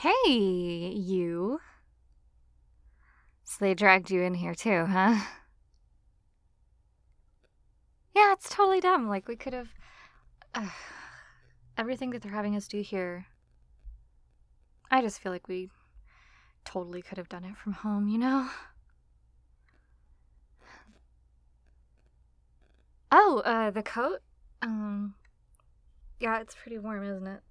Hey, you. So they dragged you in here too, huh? Yeah, it's totally dumb. Like, we could have. Uh, everything that they're having us do here. I just feel like we totally could have done it from home, you know? Oh, the coat? Yeah, it's pretty warm, isn't it?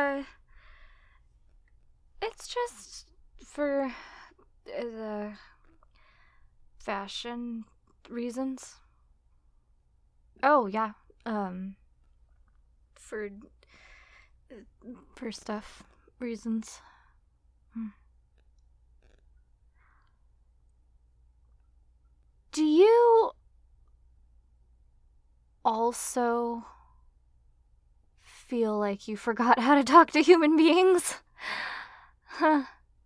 It's just for the fashion reasons. Oh, yeah. Um, for stuff reasons. Hmm. Do you also feel like you forgot how to talk to human beings? Huh.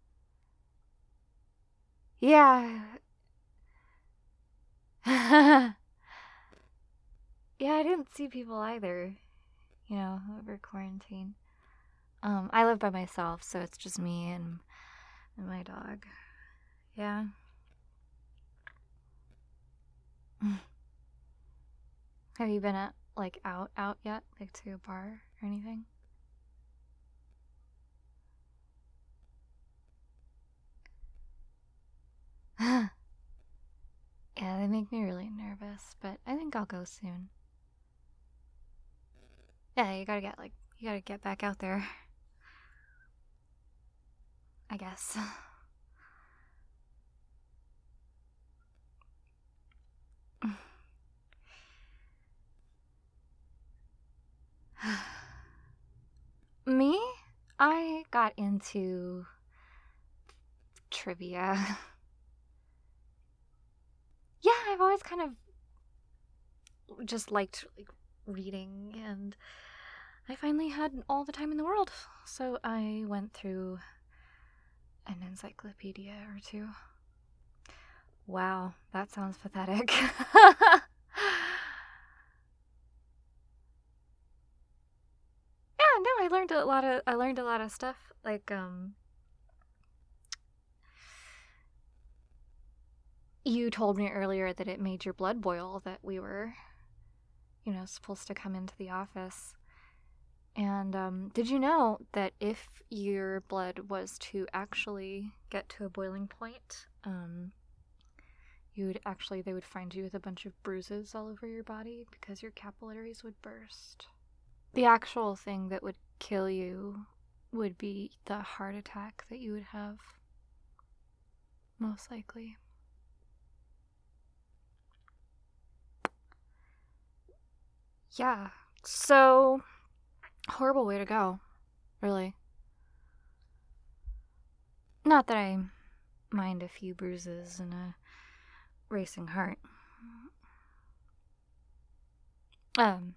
Yeah. Yeah, I didn't see people either, over quarantine. I live by myself, so it's just me and my dog. Yeah. Have you been out yet? Like to a bar or anything? Yeah, they make me really nervous, but I think I'll go soon. Yeah, you gotta get back out there, I guess. Me? I got into trivia. Yeah, I've always kind of just liked reading, and I finally had all the time in the world. So I went through an encyclopedia or two. Wow, that sounds pathetic. Yeah, no, I learned a lot of stuff. You told me earlier that it made your blood boil that we were, supposed to come into the office. And did you know that if your blood was to actually get to a boiling point, they would find you with a bunch of bruises all over your body because your capillaries would burst. The actual thing that would kill you would be the heart attack that you would have, most likely. Yeah. So, horrible way to go, really. Not that I mind a few bruises and a racing heart. Um,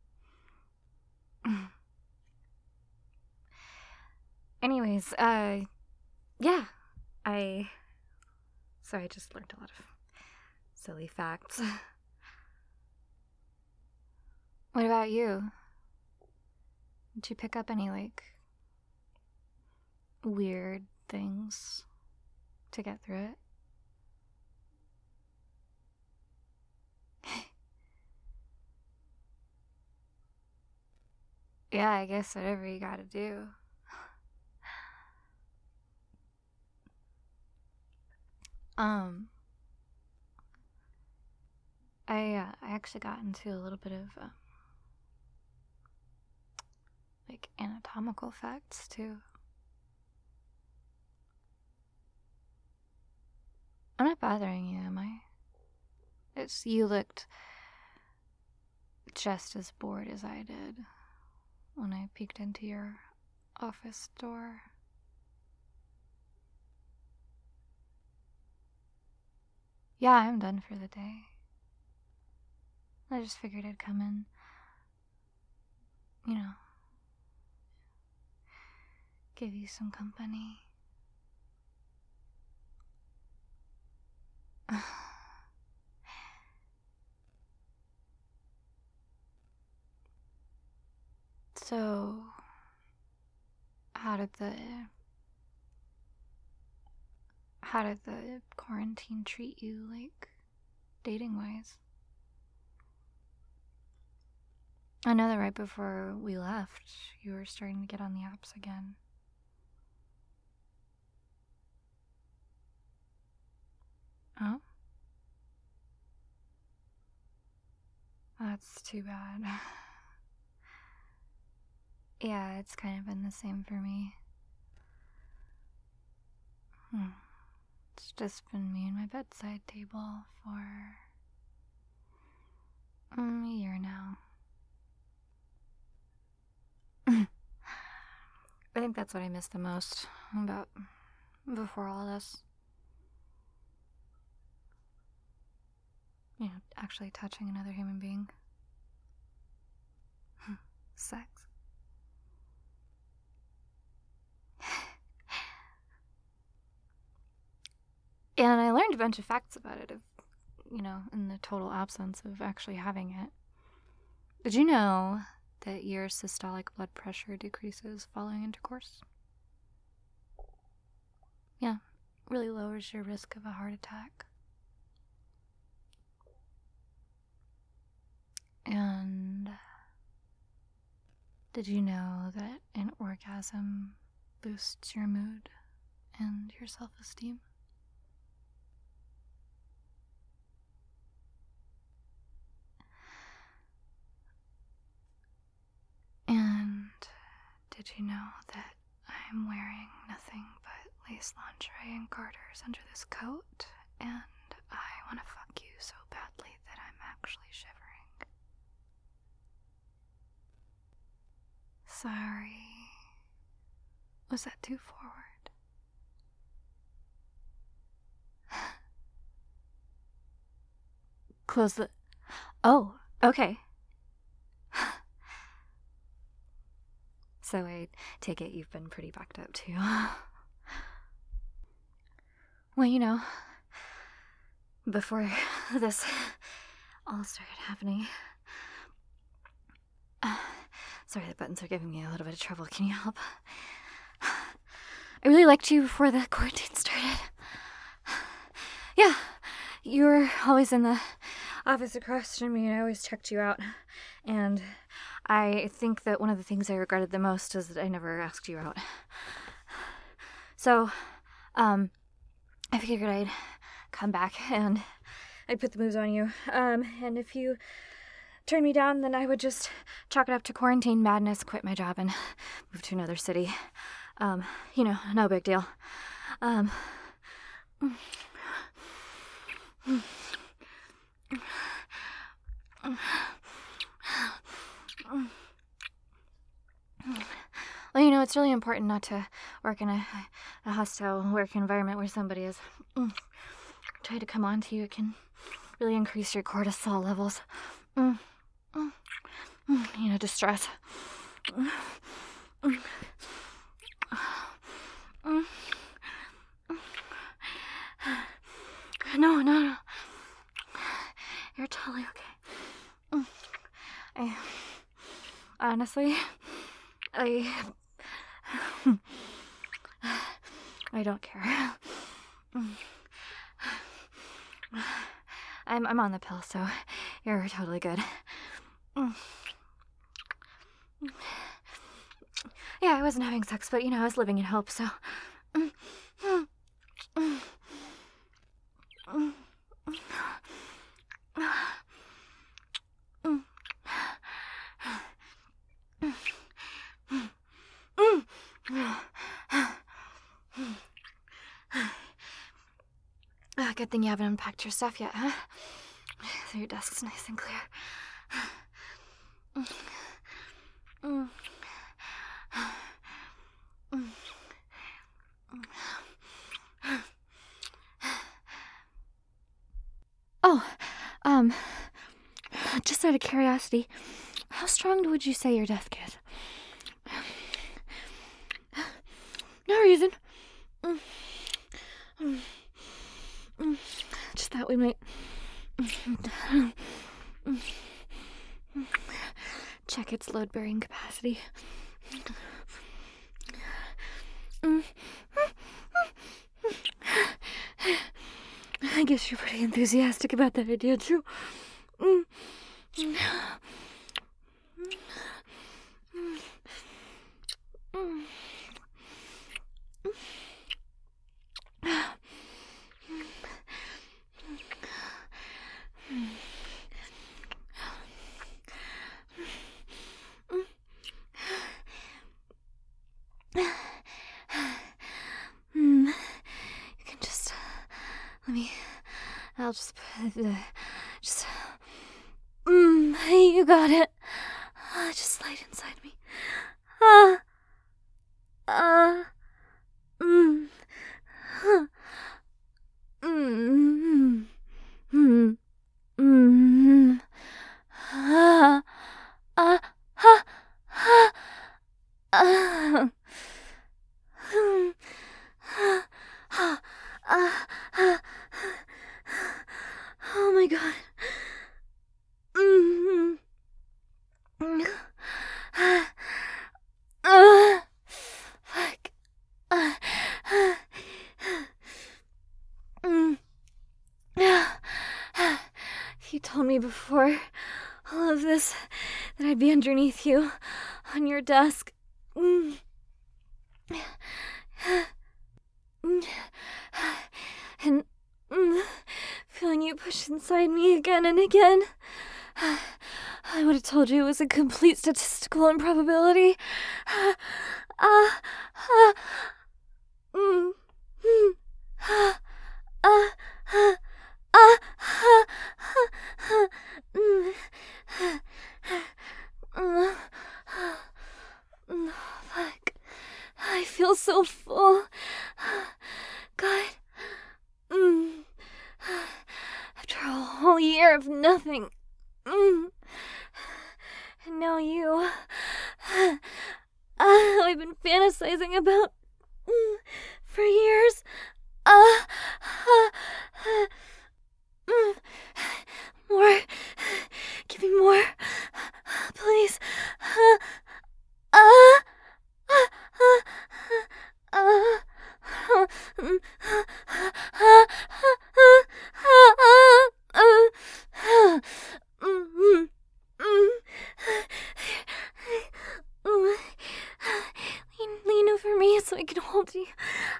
anyways, yeah, I. So I just learned a lot of silly facts. What about you? Did you pick up any, weird things to get through it? Yeah, I guess whatever you gotta do. Um, I actually got into a little bit of anatomical facts too. I'm not bothering you, am I? You looked just as bored as I did when I peeked into your office door. Yeah, I'm done for the day. I just figured I'd come in, you know, give you some company. So, how did the how did the quarantine treat you, like, dating-wise? I know that right before we left, you were starting to get on the apps again. Oh? That's too bad. Yeah, it's kind of been the same for me. It's just been me and my bedside table for a year now. I think that's what I miss the most about before all this. You know, actually touching another human being. Sex. And I learned a bunch of facts about it, in the total absence of actually having it. Did you know that your systolic blood pressure decreases following intercourse? Yeah, really lowers your risk of a heart attack. And did you know that an orgasm boosts your mood and your self-esteem? And did you know that I'm wearing nothing but lace lingerie and garters under this coat, and I want to fuck you so badly that I'm actually shivering? Sorry. Was that too forward? Close the... Oh, okay. So I take it you've been pretty backed up too. Well, before this all started happening... sorry, the buttons are giving me a little bit of trouble. Can you help? I really liked you before the quarantine started. Yeah, you were always in the office across from me, and I always checked you out. And I think that one of the things I regretted the most is that I never asked you out. So, I figured I'd come back and I'd put the moves on you. And if you turned me down, then I would just chalk it up to quarantine madness, quit my job, and move to another city. No big deal. Well, it's really important not to work in a hostile work environment where somebody is trying to come on to you. It can really increase your cortisol levels. Distress. No. You're totally okay. Honestly, I don't care. I'm on the pill, so you're totally good. Yeah, I wasn't having sex, but I was living in hope, so. Good thing you haven't unpacked your stuff yet, huh? So your desk's nice and clear. Oh, just out of curiosity, how strong would you say your desk is? No reason. Just thought we might check its load-bearing capacity. guess you're pretty enthusiastic about that idea, too. You can just I'll just put you got it. Just slide inside me. Oh my god. Fuck. You told me before all of this that I'd be underneath you on your desk. And feeling you push inside me again and again. I would have told you it was a complete statistical improbability. Fuck. I feel so full. God. After a whole year of nothing. And now you. I've been fantasizing about for years. More. Give me more. Please. Lean over me so I can hold you.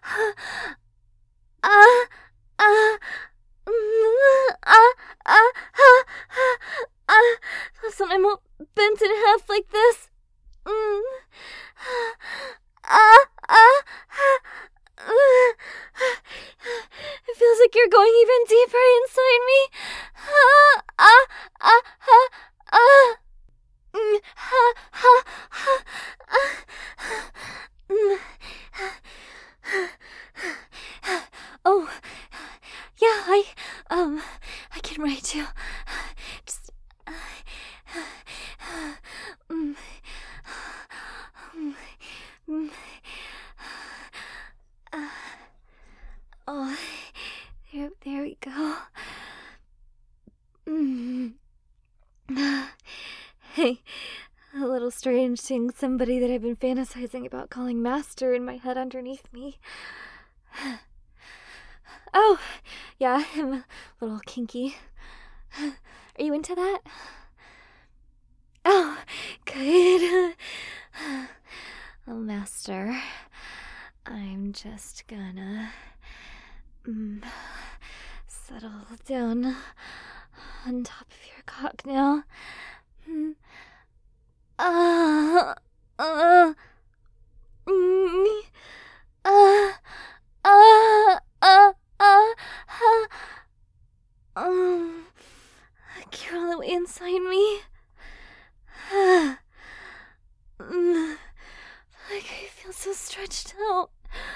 Listen, I'm all bent in half like this. It feels like you're going even deeper inside me. Oh, yeah, I can write you. Just, oh, there we go. Hey, a little strange seeing somebody that I've been fantasizing about calling master in my head underneath me. Oh, yeah, I'm a little kinky. Are you into that? Oh, good. Oh, master, I'm just gonna settle down on top of your cock now. You're all the way inside me. Like I feel so stretched out.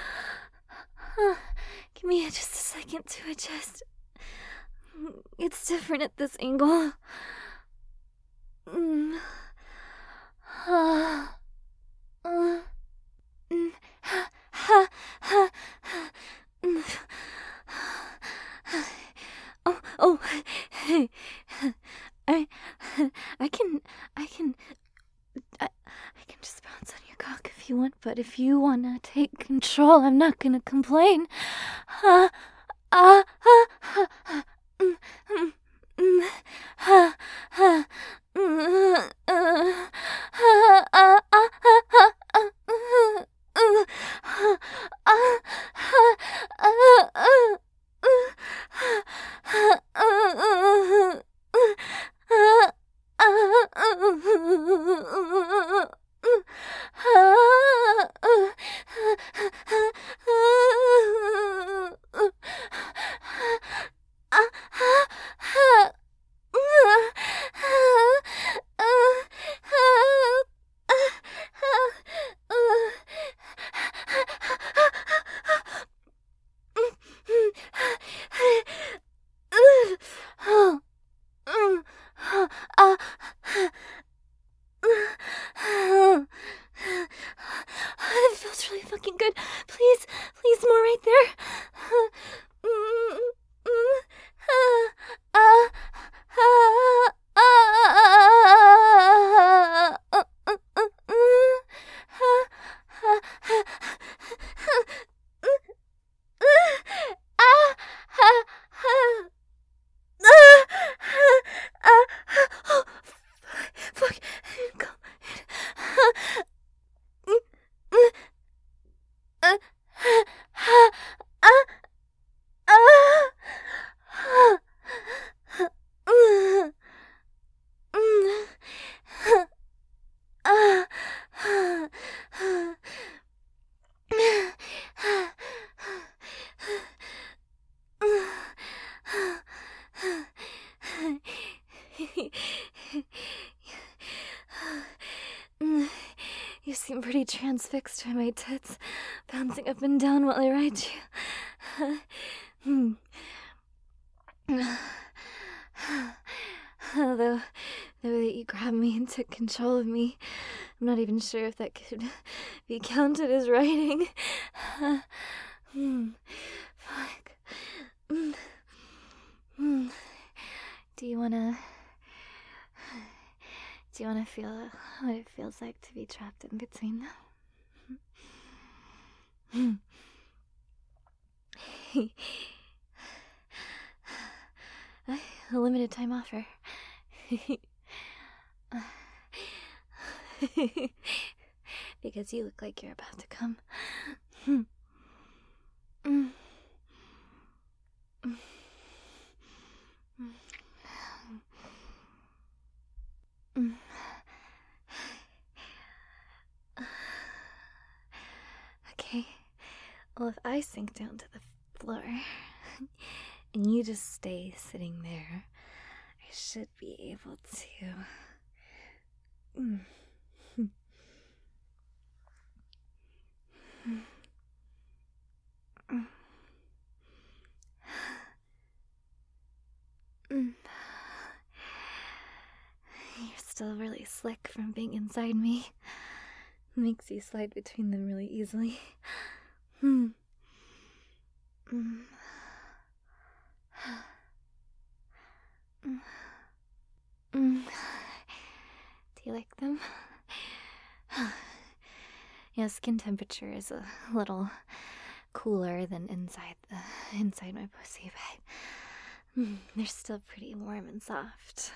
Give me just a second to adjust. It's different at this angle. Oh, hey. I can just bounce on your cock if you want, but if you wanna take control, I'm not gonna complain. It feels really fucking good. Please, please, more right there. Fuck. You seem pretty transfixed by my tits, bouncing up and down while I ride you. Though the way that you grabbed me and took control of me, I'm not even sure if that could be counted as riding. Fuck. Do you wanna feel what it feels like to be trapped in between them? A limited time offer. Because you look like you're about to come. Okay, well, if I sink down to the floor and you just stay sitting there, I should be able to. You're still really slick from being inside me. Makes you slide between them really easily. Do you like them? Yeah, skin temperature is a little cooler than inside my pussy, but they're still pretty warm and soft.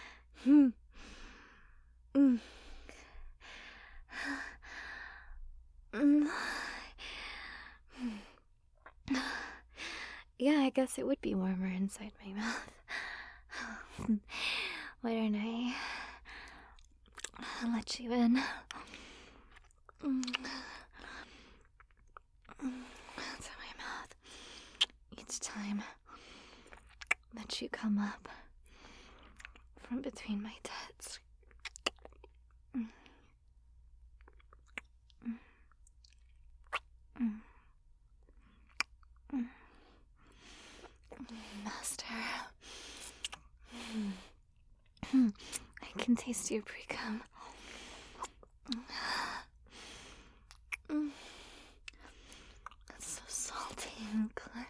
Yeah, I guess it would be warmer inside my mouth. Why don't I let you in? To my mouth each time that you come up from between my tits. Master, I can taste your pre-cum. It's so salty and good.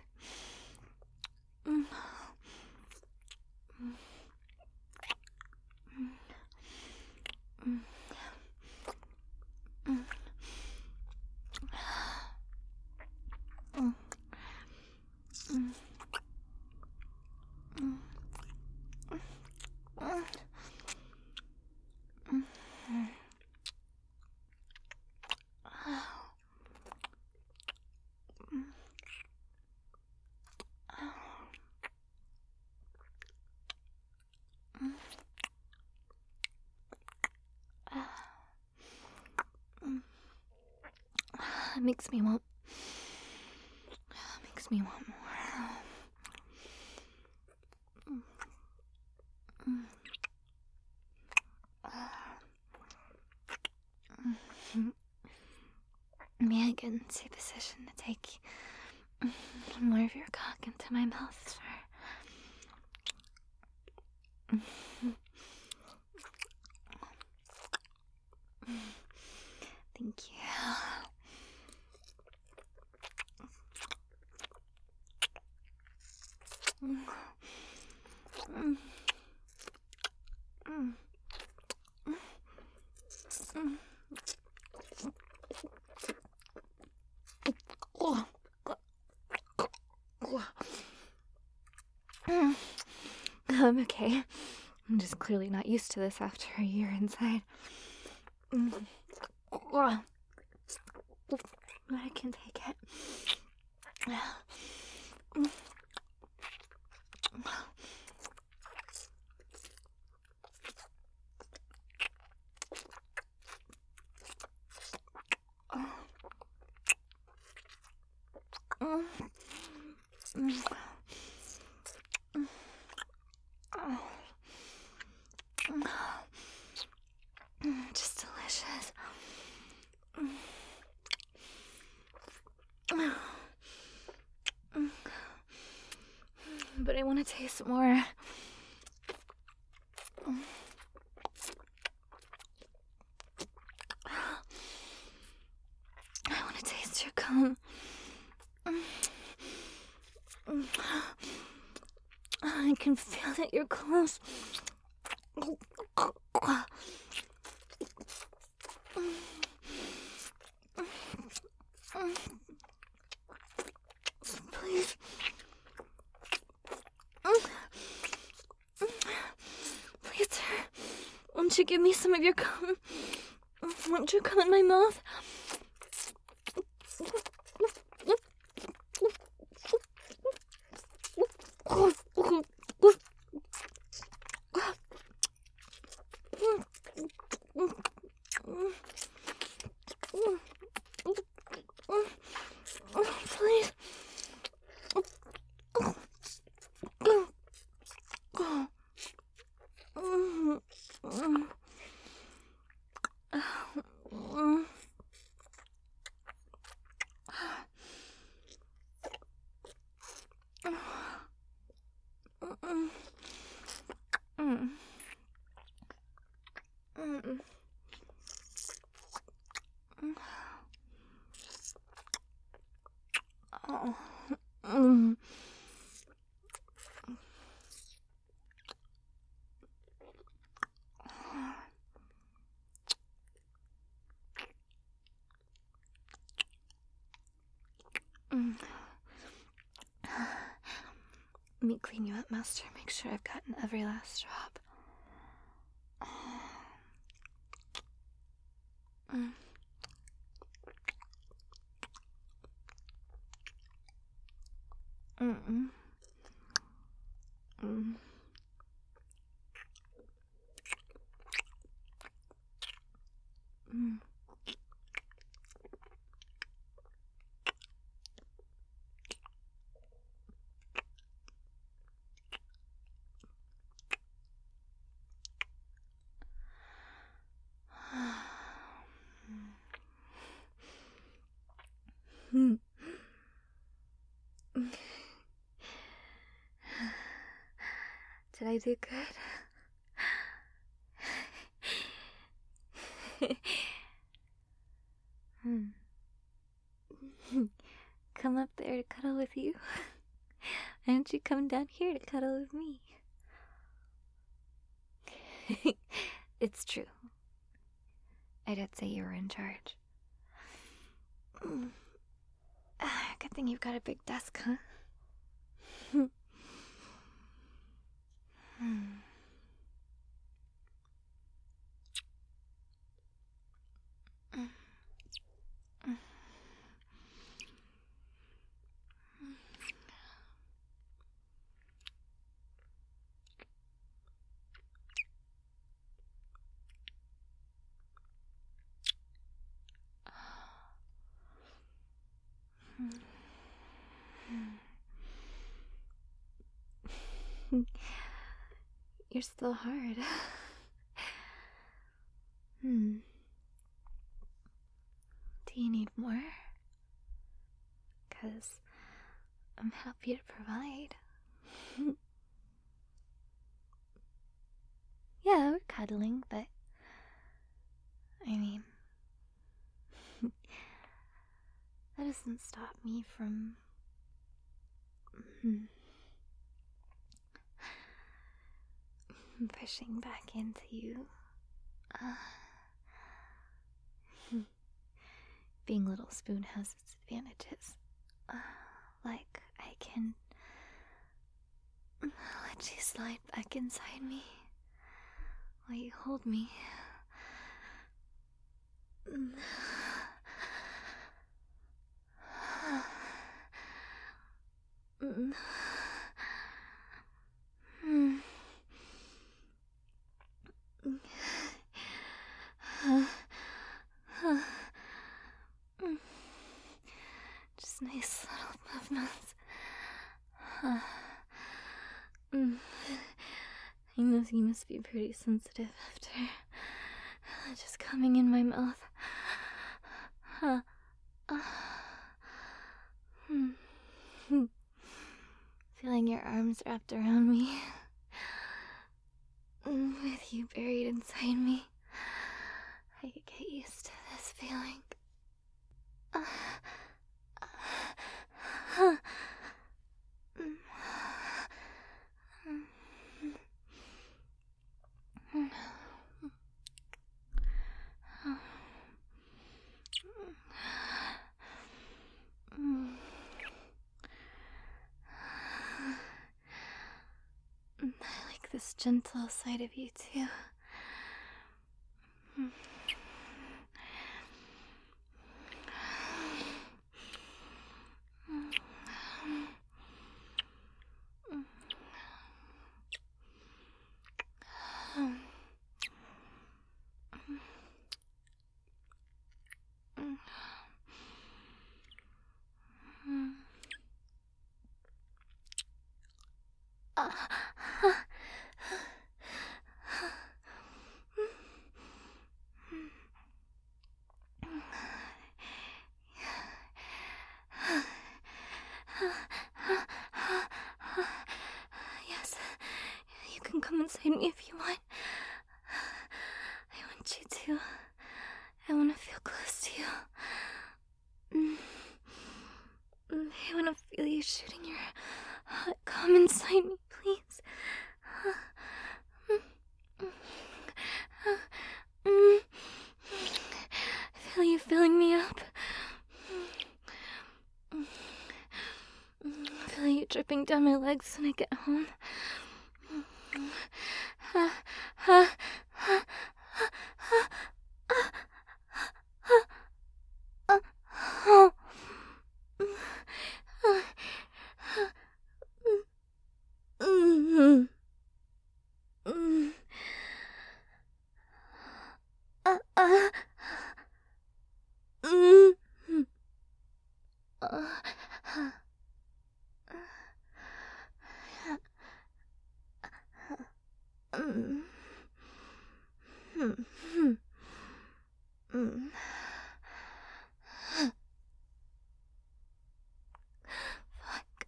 makes me want more. May I get into position to take more of your cock into my mouth, sir? Thank you. I'm okay. I'm just clearly not used to this after a year inside. But I can take it. Just delicious. But I want to taste more. I want to taste your cum. I can feel that you're close. Please. Please, sir. Won't you give me some of your cum? Won't you come in my mouth? Please. Let me clean you up, Master. Make sure I've gotten every last drop. Did I do good? Come up there to cuddle with you. Why don't you come down here to cuddle with me? It's true. I did say you were in charge. Good thing you've got a big desk, huh? You're still hard. Do you need more? 'Cause I'm happy to provide. Yeah, we're cuddling, but I mean, that doesn't stop me from pushing back into you. Being Little Spoon has its advantages. Like, I can let you slide back inside me while you hold me. Just nice little movements. I know you must be pretty sensitive after just coming in my mouth. Feeling your arms wrapped around me, with you buried inside me. I could get used to this feeling. I like this gentle side of you too. Yes, you can come inside me if you want. I want you to. I want to feel close to you. I want to feel you shooting your hot cum inside me, please. I feel you filling me up. I feel you dripping down my legs when I get home. Fuck.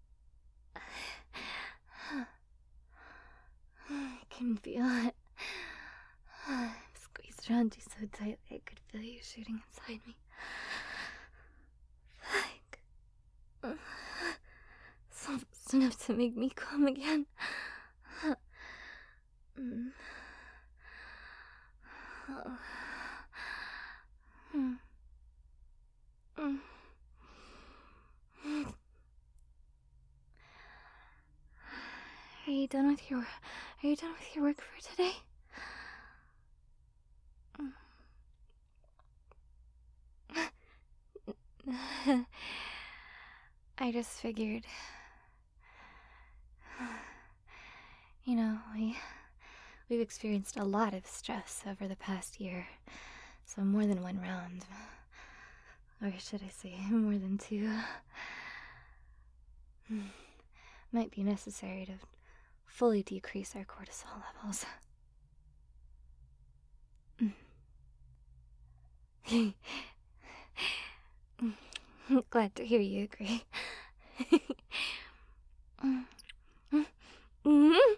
I can feel it. I'm squeezed around you so tightly I could feel you shooting inside me. Fuck. It's almost enough to make me come again. Are you done with your work for today? I just figured, we've experienced a lot of stress over the past year, so more than one round, or should I say more than two, might be necessary to fully decrease our cortisol levels. Glad to hear you agree.